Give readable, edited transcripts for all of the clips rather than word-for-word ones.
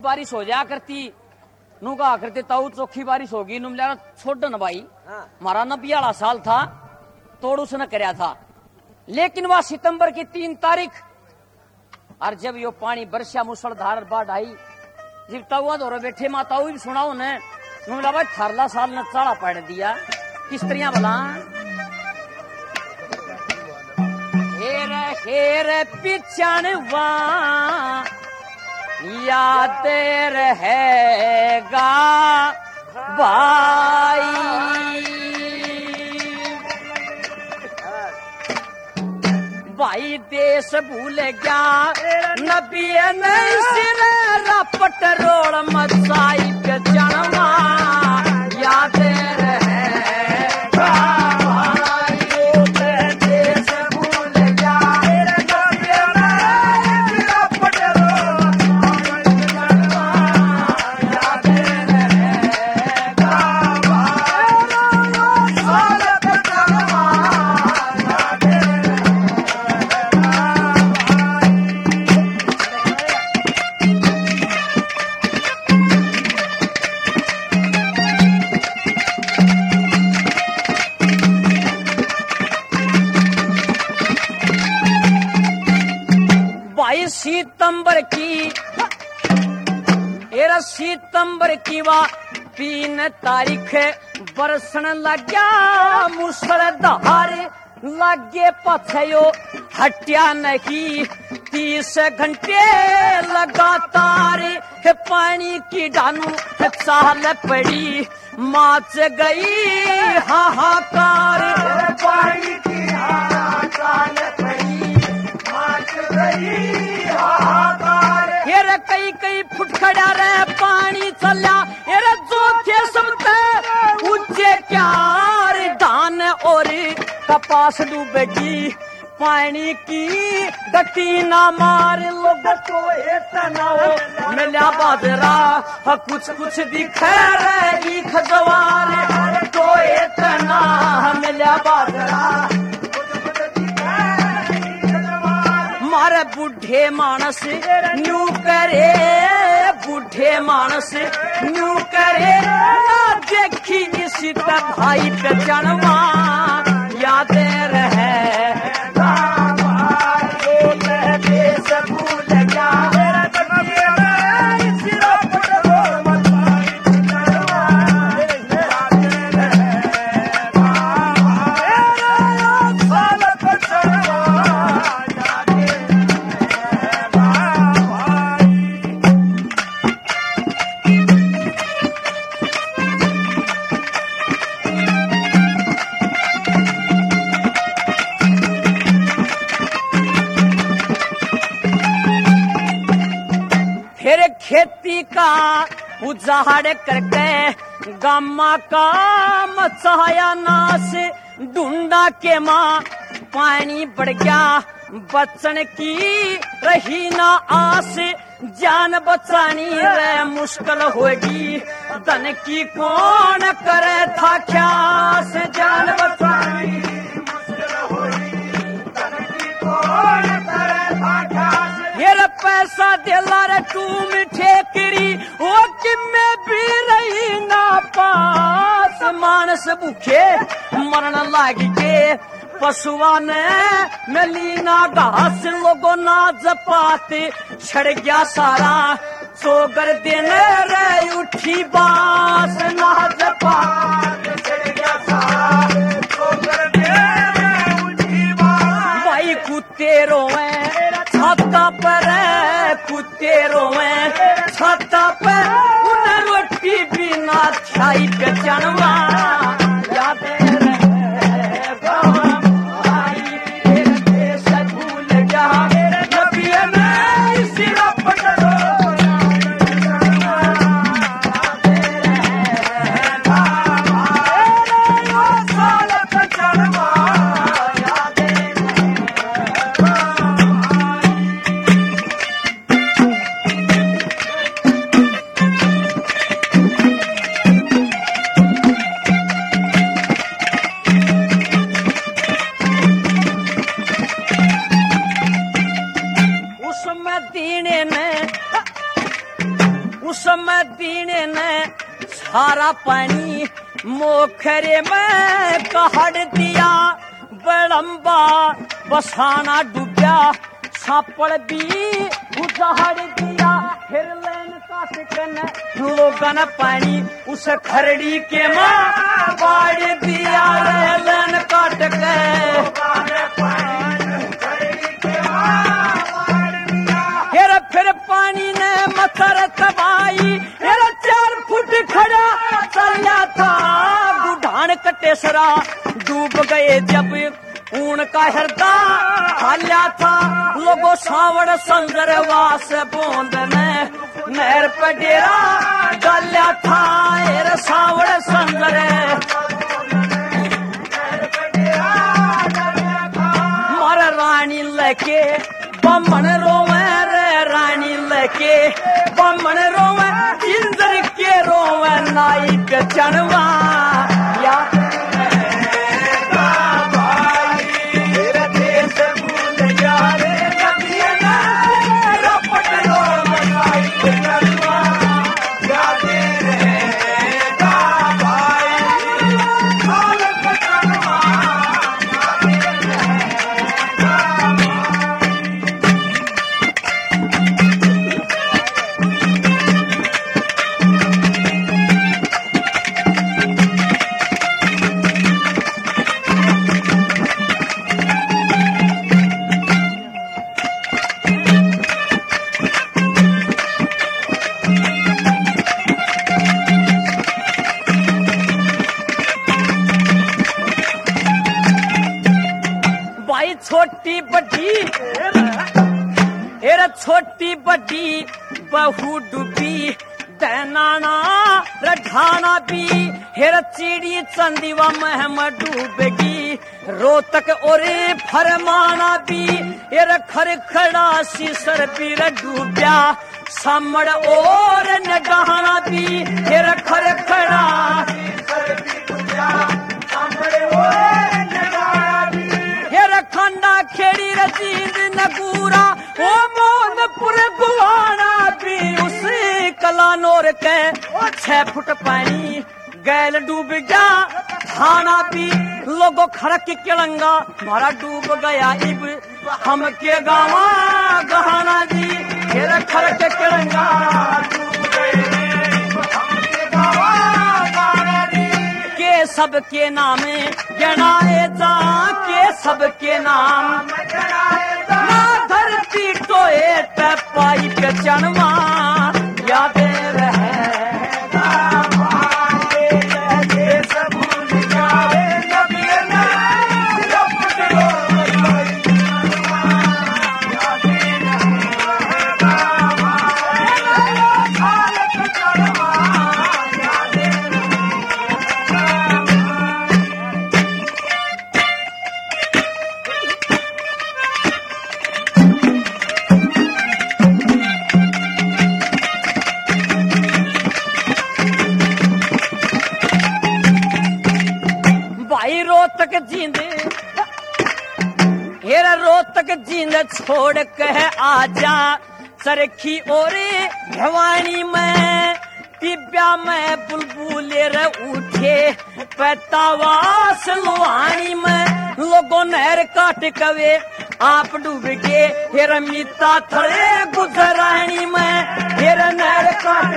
बारिश हो जाया करती नू कहा करते ताऊ चौखी बारिश होगी नुम लिया छोड़ न भाई। हमारा 90 वाला साल था तोड़ उसने कराया था, लेकिन वह सितंबर की 3 तारीख और जब यो पानी बरसा मुसलधार बाढ़ आई जब ताऊ दौरे बैठे माँ ताऊ भी सुनाओ ने नुमला भाई थारला साल ने चाड़ा पड़ दिया किस तरह भला हेर हेर पिछानवा याद रहेगा भाई भाई देश भूल गया नबी ने सिर रपट रोड़ मचाई पे जनवा याद रहेगा सितंबर की वा 3 तारीख बरसन लग्या मुसलधार लगे पछयो हटिया नहीं 30 घंटे लगातार पानी की डानू चाल पड़ी माच गई हाहाकार पानी की चाल पड़ी माच गई हाहाकार हेर कई कई फुट खड़ा रहे पानी चला हेर जो थे समते ऊंचे क्यार धान और कपास डूबेगी पानी की गति ना मार लोग तो इतना मिला बाजरा कुछ कुछ दिखे रही खजवार तो इतना मिला बाजरा मारे बुढ़े मानस न्यू करे बुढ़े मानस न्यू करे देखी इसी तक भाई पे जनवा याद रहे खेती का उजाड़ करके गामा का मचाया नाश ढूंढा के माँ पानी बढ़ गया बचन की रही ना आस जान बचानी रे मुश्किल होगी धन की कौन करे था ख्यास जान बचानी मुश्किल होगी धन की कौन करे था ख्यास ये पैसा दिला रे तू मिठे करी वो कि मैं भी रही ना पास मानस भूखे मरण लाग के पशुआ ने मिली ना घास लोगों ना जपाते छड़ गया सारा सोगर दिन रे उठी बास ना जपात छड़ गया सारा सोगर दिन रे उठी बास भाई कुत्ते रोए छाता पर कुत्ते रोए छाता पर उन्हें रोटी बिना छाई पे जनवा याद उसमें दीने ने सारा पानी मोखरे में कहड़ दिया। बड़म्बा बसाना डूबया सापड़ भी उजाड़ दिया। फिर लेन काट कन लोगों ने पानी उस खरड़ी के मां बाड़ दिया। लेन काट के फिर पानी ने मच्छर तबाई। 4 फुट खड़ा चलिया था बुढ़ान कटेसरा डूब गए जब ऊन का हृदय हाल्या था। लोगों सावड़ संजरवास बोंद ने नहर पर डेरा डाल्या था। सावड़ संजर मार रानी लेके बमन रोवे रे रानी लेके बमन रोवे इंद्र के रोवे नाइक चढ़वा। या छोटी बड़ी बहू डूबी दैनाना रढ़ाना भी। हेर चिड़ी चंदीवा महम डूबेगी रोतक और फरमाना भी। हेर खरखड़ा सीसर पीर डूबया सामड़ और नगाना भी। हेर खरखड़ा हेर खंडा खेड़ी रजीद नगूरा ओ मोहनपुर गुवाना भी। उसी कलानौर के 6 फुट पानी गैल डूब गया थाना भी। लोगों खड़क किलंगा मारा डूब गया इब हम के गावा गहाना जी। फिर खड़क किलंगा डूब गए हम के गावा गहाना जी। के सबके नामे गणाए जा के सबके नाम ना धरती टोए पाई पे चनवा याद रहे। रोतक जींदे हेरा रोतक जींद छोड़ कह आजा चरखी ओरे भवानी में। दिव्या में बुलबुले रे उठे पैतावास लुहानी में। लोगों नहर काट कवे आप डूब के हेरा मीता थड़े गुजरानी में। हेरा नहर काट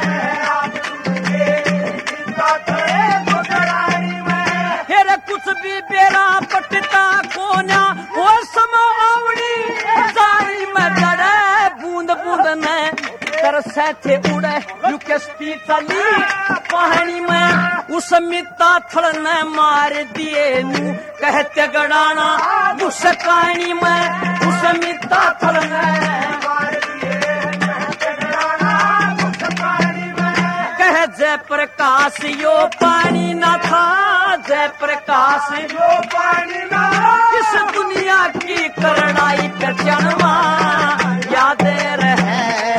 कुछ भी बेरा पटता कोना वो समो आवड़ी सारी में जड़े बूंद बूंद में तरसे थे उड़े युकस्ती चली पानी में। उस मिता थड़ ने मार दिए नू कहते गड़ाना उस कहानी में। उस मिता थड़ ने मार दिए कहते गड़ाना उस कहानी में। कह जय प्रकाश यो पानी न था जय प्रकाश यो पानी ना। इस दुनिया की करड़ाई पे चढ़वा याद रहे।